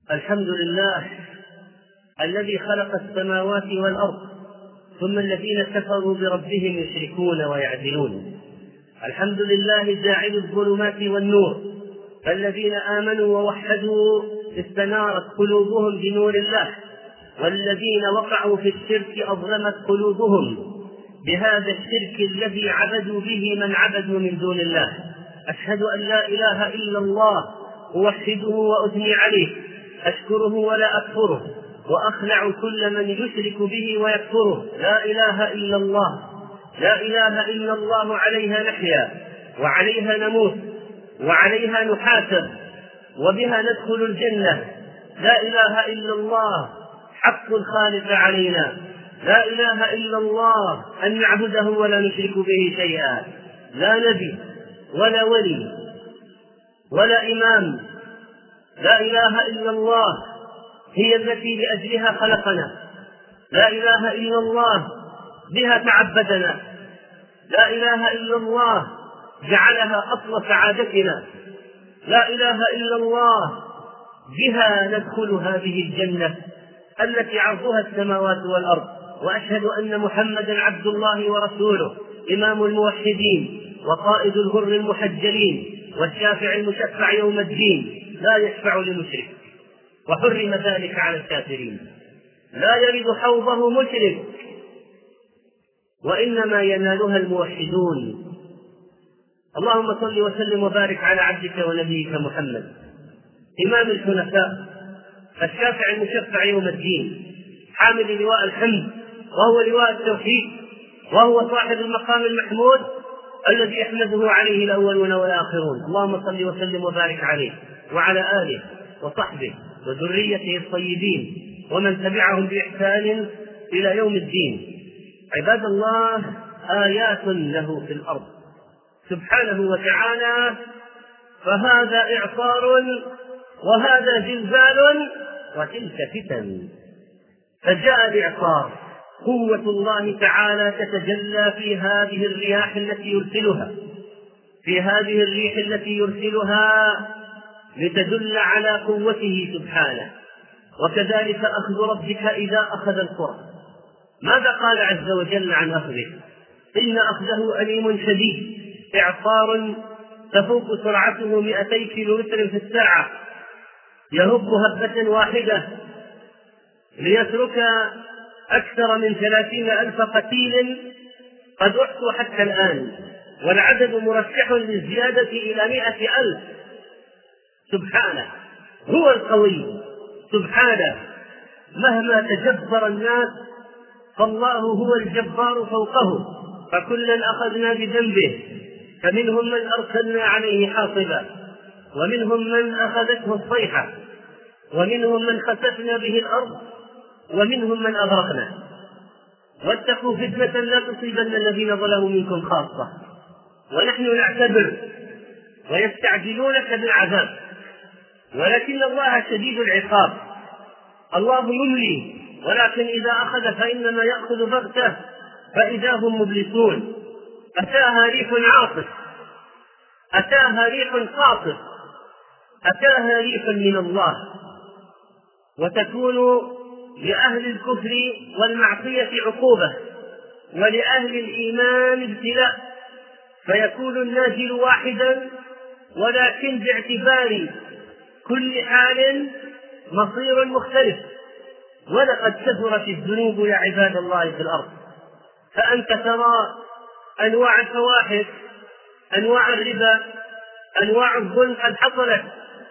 الحمد لله الذي خلق السماوات والأرض، ثم الذين كفروا بربهم يشركون ويعدلون. الحمد لله جاعل الظلمات والنور، فالذين آمنوا ووحدوا استنارت قلوبهم بنور الله، والذين وقعوا في الشرك أظلمت قلوبهم بهذا الشرك الذي عبدوا به من عبدوا من دون الله. أشهد أن لا إله إلا الله، أوحده وأثني عليه، أشكره ولا أكفره، وأخلع كل من يشرك به ويكفره. لا إله إلا الله، لا إله إلا الله، عليها نحيا وعليها نموت وعليها نحاسب وبها ندخل الجنة. لا إله إلا الله حق الخالق علينا، لا إله إلا الله أن نعبده ولا نشرك به شيئا، لا نبي ولا ولي ولا إمام. لا إله إلا الله هي التي لأجلها خلقنا، لا إله إلا الله بها تعبدنا، لا إله إلا الله جعلها أصل سعادتنا، لا إله إلا الله بها ندخل هذه الجنة التي عرضها السماوات والأرض. وأشهد أن محمدا عبد الله ورسوله، إمام الموحدين وقائد الغر المحجلين والشافع المشفع يوم الدين، لا يشفع لمشرك، وحرم ذلك على الكافرين. لا يرد حوضه مشرك، وإنما ينالها الموحدون. اللهم صل وسلم وبارك على عبدك ونبيك محمد، إمام الحنفاء الشافع المشفع يوم الدين، حامل لواء الحمد وهو لواء التوحيد، وهو صاحب المقام المحمود الذي يحمده عليه الأولون والآخرون. اللهم صل وسلم وبارك عليه وعلى آله وصحبه وذريته الطيبين ومن تبعهم بإحسان إلى يوم الدين. عباد الله، آيات له في الأرض سبحانه وتعالى، فهذا إعصار وهذا زلزال وتلك فتن. فجاء الإعصار، قوة الله تعالى تتجلى في هذه الرياح التي يرسلها، في هذه الريح التي يرسلها لتدل على قوته سبحانه. وكذلك أخذ ربك إذا أخذ القرى. ماذا قال عز وجل عن أخذه؟ إن أخذه أليم شديد، إعصار تفوق سرعته 200 كيلومتر في الساعة، يهب هبة واحدة ليترك أكثر من 30,000 قتيل قد أحصوا حتى الآن، والعدد مرشح للزيادة إلى 100,000. سبحانه، هو القوي سبحانه. مهما تجبر الناس فالله هو الجبار فوقه، فكلا أخذنا بذنبه، فمنهم من أرسلنا عليه حاصبا، ومنهم من أخذته الصيحة، ومنهم من خسفنا به الأرض، ومنهم من أغرقنا. واتقوا فتنة لا تصيبن الذين ظلموا منكم خاصة، ونحن نعتبر ويستعجلونك بالعذاب، ولكن الله شديد العقاب. الله يملي، ولكن إذا أخذ فإنما يأخذ بغتة فإذا هم مبلسون. أتاها ريح عاصف، أتاها ريح قاصف، أتاها ريح من الله، وتكون لأهل الكفر والمعصية عقوبة، ولأهل الإيمان ابتلاء، فيكون النازل واحدا، ولكن باعتبار كل حال مصير مختلف. ولقد كثرت الذنوب يا عباد الله في الأرض، فأنت ترى أنواع الفواحش، أنواع الربا، أنواع الظلم قد حصلت،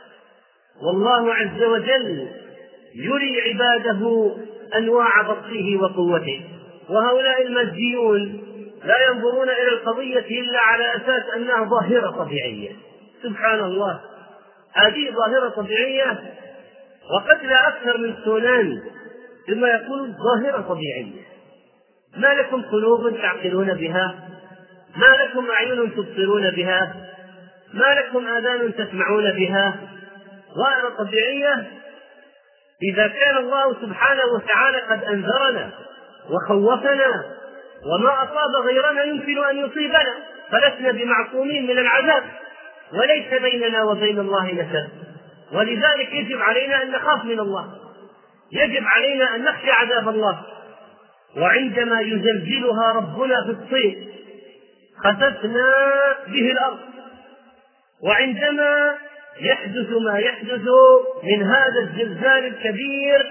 والله عز وجل يري عباده أنواع بطشه وقوته. وهؤلاء الماديون لا ينظرون إلى القضية إلا على أساس أنها ظاهرة طبيعية. سبحان الله، هذه ظاهرة طبيعية، وقد لا أكثر من سنان ثم يكون ظاهرة طبيعية. ما لكم قلوب تعقلون بها؟ ما لكم أعين تبصرون بها؟ ما لكم آذان تسمعون بها؟ ظاهرة طبيعية. إذا كان الله سبحانه وتعالى قد أنذرنا وخوفنا، وما أصاب غيرنا يمكن أن يصيبنا، فلسنا بمعصومين من العذاب، وليس بيننا وبين الله نسب. ولذلك يجب علينا أن نخاف من الله، يجب علينا أن نخشى عذاب الله. وعندما يزلزلها ربنا في الصين خسفنا به الأرض، وعندما يحدث ما يحدث من هذا الزلزال الكبير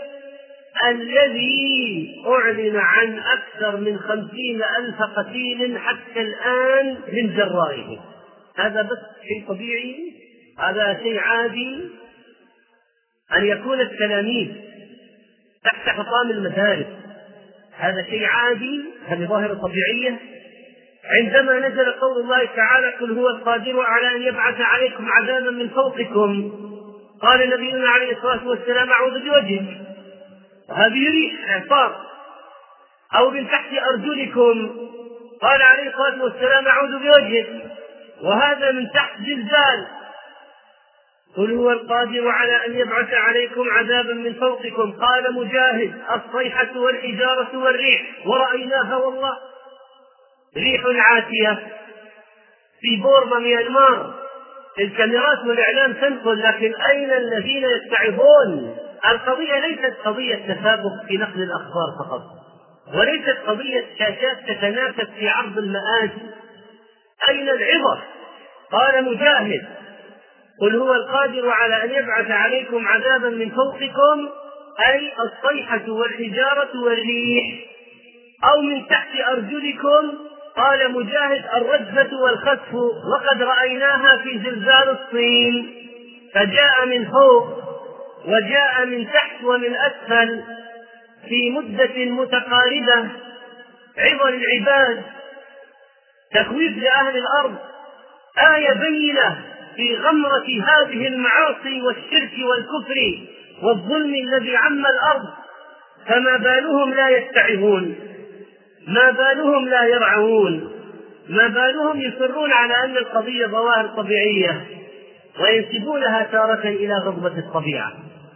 الذي أعلن عن أكثر من 50,000 قتيل حتى الآن من جرائه، هذا بس شيء طبيعي؟ هذا شيء عادي؟ أن يكون التلاميذ تحت حطام المدارس هذا شيء عادي؟ هذه ظاهرة طبيعية؟ عندما نزل قول الله تعالى قل هو القادر على أن يبعث عليكم عذابا من فوقكم، قال نبينا عليه الصلاة والسلام أعوذ بوجهك، وهذه ريح إعصار. أو من تحت أرجلكم، قال عليه الصلاة والسلام أعوذ بوجهك، وهذا من تحت زلزال. قل هو القادر على أن يبعث عليكم عذابا من فوقكم، قال مجاهد الصيحة والحجارة والريح، ورأيناها والله. ريح عاتية في بورما ميانمار، الكاميرات والإعلام تنقل، لكن أين الذين يتعظون؟ القضية ليست قضية تسابق في نقل الأخبار فقط، وليست قضية شاشات تتنافس في عرض المآسي. أين العظة؟ قال مجاهد قل هو القادر على أن يبعث عليكم عذابا من فوقكم، أي الصيحة والحجارة والريح. أو من تحت أرجلكم، قال مجاهد الرجفة والخسف، وقد رأيناها في زلزال الصين، فجاء من فوق وجاء من تحت ومن أسفل في مدة متقاربة، عظة للعباد، تخويف لأهل الأرض، آية بينة في غمرة هذه المعاصي والشرك والكفر والظلم الذي عم الأرض. فما بالهم لا يتعظون؟ ما بالهم لا يرعون؟ ما بالهم يصرون على أن القضية ظواهر طبيعية وينسبونها تارة إلى غضبة الطبيعة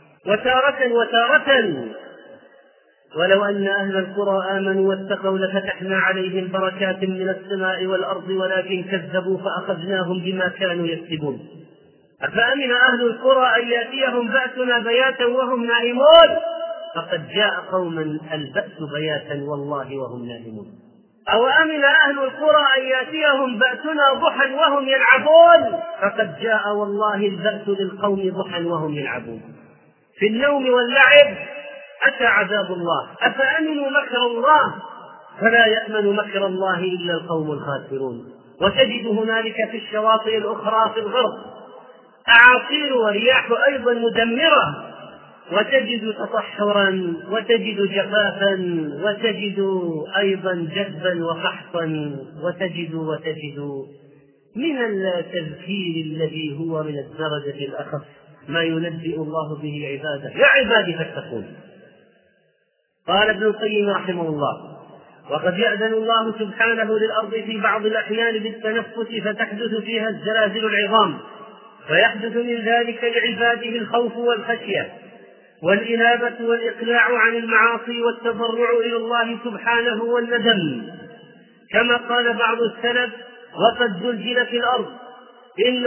وتارة. ولو أن أهل القرى آمنوا واتقوا لفتحنا عليهم بركات من السماء والأرض ولكن كذبوا فأخذناهم بما كانوا يكسبون. أفأمن أهل القرى أن يأتيهم بأسنا بياتا وهم نائمون؟ فقد جاء قوما البأس بياتا والله وهم نائمون. أو أمن أهل القرى أن يأتيهم بأسنا ضحى وهم يلعبون؟ فقد جاء والله البأس للقوم ضحى وهم يلعبون. في النوم واللعب أتى عذاب الله. أفأمنوا مكر الله؟ فلا يأمن مكر الله إلا القوم الخاسرون. وتجد هنالك في الشواطئ الأخرى في الغرب أعاصير ورياح أيضا مدمرة، وتجد تصحرا وتجد جفافا وتجد أيضا جذبا وقحطا وتجد من التذكير الذي هو من الدرجة الأخف ما ينبئ الله به عباده. يا عبادي فاتقون. قال ابن القيم رحمه الله وقد يأذن الله سبحانه للأرض في بعض الأحيان بالتنفس فتحدث فيها الزلازل العظام، فيحدث من ذلك لعباده الخوف والخشية والإنابة والإقلاع عن المعاصي والتضرع إلى الله سبحانه والندم، كما قال بعض السلف وقد زلزلت الأرض إن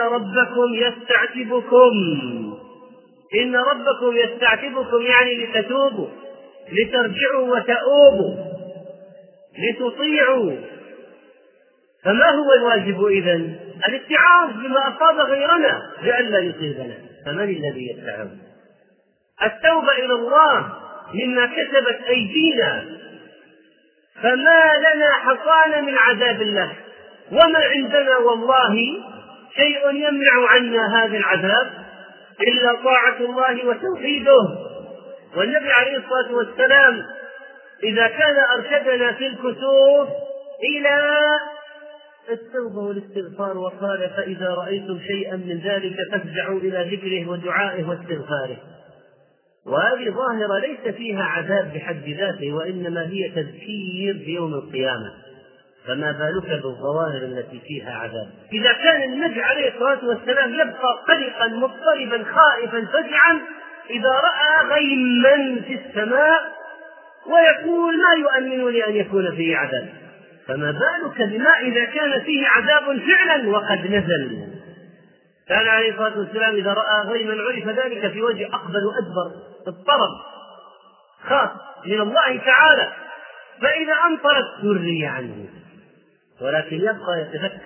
ربكم يستعتبكم يعني لتتوبوا، لترجعوا وتؤوبوا، لتطيعوا. فما هو الواجب إذن؟ الاتعاظ بما أصاب غيرنا لئلا يصيبنا. فمن الذي يتعظ؟ التوبة إلى الله مما كسبت أيدينا. فما لنا حصان من عذاب الله، وما عندنا والله شيء يمنع عنا هذا العذاب إلا طاعة الله وتوحيده. والنبي عليه الصلاة والسلام إذا كان أرشدنا في الكسوف إلى التوبة والاستغفار وقال فإذا رأيتم شيئا من ذلك فافزعوا إلى ذكره ودعائه واستغفاره. وهذه ظاهرة ليس فيها عذاب بحد ذاته، وإنما هي تذكير بيوم القيامة، فما بالك بالظواهر التي فيها عذاب. إذا كان النبي عليه الصلاة والسلام يبقى قلقا مضطربا خائفا فزعا إذا رأى غيما في السماء ويقول ما يؤمنني أن يكون فيه عذاب، فما بالك بما إذا كان فيه عذاب فعلا وقد نزل. كان عليه الصلاة والسلام إذا رأى غيما عرف ذلك في وجه أقبل وأدبر، اضطرب، خاف من الله تعالى، فإذا أمطرت سري عنه، ولكن يبقى يتفكر.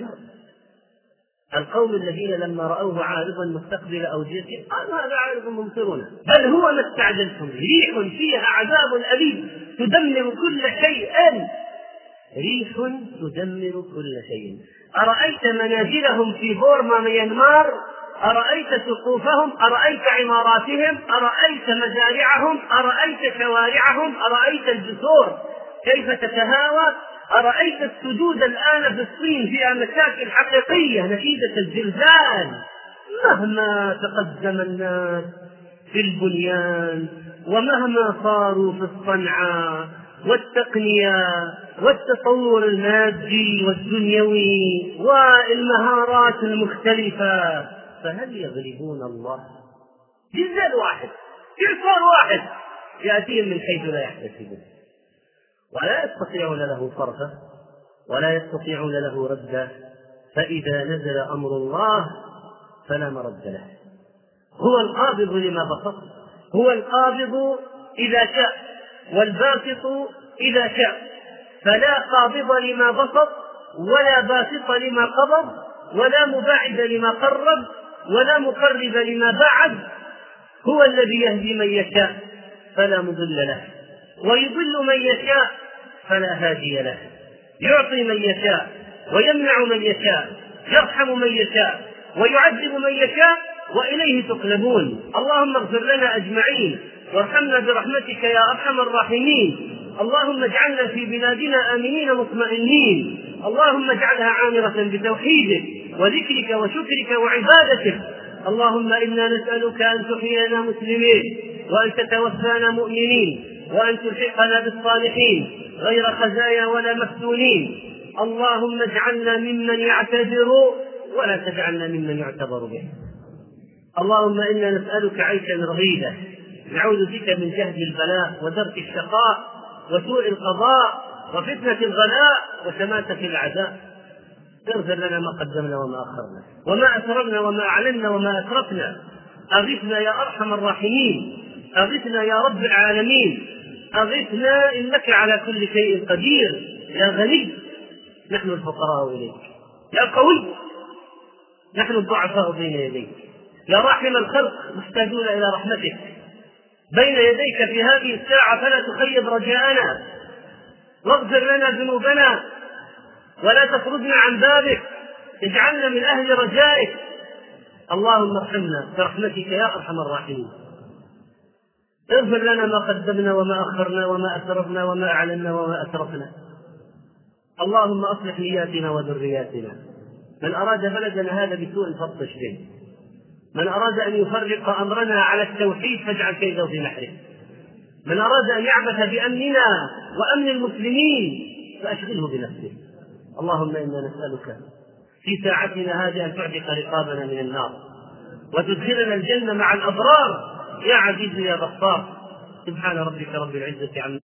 القوم الذين لما رأوه عارضا مستقبل أوديتهم قالوا هذا عارض ممطرنا، بل هو ما استعجلتم، ريح فيها عذاب أليم تدمر كل شيء، ريح تدمر كل شيء. أرأيت منازلهم في بورما ميانمار، أرأيت سقوفهم، أرأيت عماراتهم، أرأيت مزارعهم، أرأيت شوارعهم، أرأيت الجسور كيف تتهاوى، أرأيت السدود الآن في الصين فيها مشاكل حقيقية نتيجة الزلزال. مهما تقدم الناس في البنيان، ومهما صاروا في الصنعة والتقنية والتطور المادي والدنيوي والمهارات المختلفة، فهل يغلبون الله؟ زلزال واحد، إعصار واحد يأتيهم من حيث لا يحتسبون، ولا يستطيعون له صرفا ولا يستطيعون له ردا. فإذا نزل أمر الله فلا مرد له. هو القابض لما بسط، هو القابض إذا شاء والباسط إذا شاء، فلا قابض لما بسط ولا باسط لما قبض ولا مباعد لما قرب ولا مقرب لما بعد. هو الذي يهدي من يشاء فلا مضل له، ويضل من يشاء فلا هادي له، يعطي من يشاء ويمنع من يشاء، يرحم من يشاء ويعذب من يشاء، وإليه تقلبون. اللهم اغفر لنا أجمعين وارحمنا برحمتك يا أرحم الراحمين. اللهم اجعلنا في بلادنا آمنين مطمئنين، اللهم اجعلها عامرة بتوحيدك وذكرك وشكرك وعبادتك. اللهم إنا نسألك أن تحيينا مسلمين، وأن تتوفانا مؤمنين، وأن تلحقنا بالصالحين غير خزايا ولا مفتونين. اللهم اجعلنا ممن يعتذر ولا تجعلنا ممن يعتبر به. اللهم إنا نسألك عيشا رغيدا، نعوذ بك من جهد البلاء ودرك الشقاء وسوء القضاء وفتنة الغلاء وشماتة الأعداء. اغفر لنا ما قدمنا وما أخرنا وما أسررنا وما أعلنا وما أسرفنا. أغثنا يا أرحم الراحمين، أغثنا يا رب العالمين، أغثنا إنك على كل شيء قدير. يا غني نحن الفقراء إليك، يا قوي نحن الضعفاء بين يديك، يا راحم الخلق محتاجون إلى رحمتك. بين يديك في هذه الساعة فلا تخيب رجاءنا، واغفر لنا ذنوبنا ولا تطردنا عن بابك، اجعلنا من أهل رجائك. اللهم ارحمنا برحمتك يا أرحم الراحمين. اغفر لنا ما قدمنا وما أخرنا وما أسررنا وما أعلنا وما أسرفنا. اللهم أصلح نياتنا وذرياتنا. من أراد بلدنا هذا بسوء فاطش به، من أراد أن يفرق أمرنا على التوحيد فاجعل كيده في نحره، من أراد أن يعبث بأمننا وأمن المسلمين فأشغله بنفسه. اللهم إنا نسألك في ساعتنا هذه أن تعتق رقابنا من النار وتدخلنا الجنة مع الأبرار يا عزيز يا غفار. سبحان ربك رب العزة عما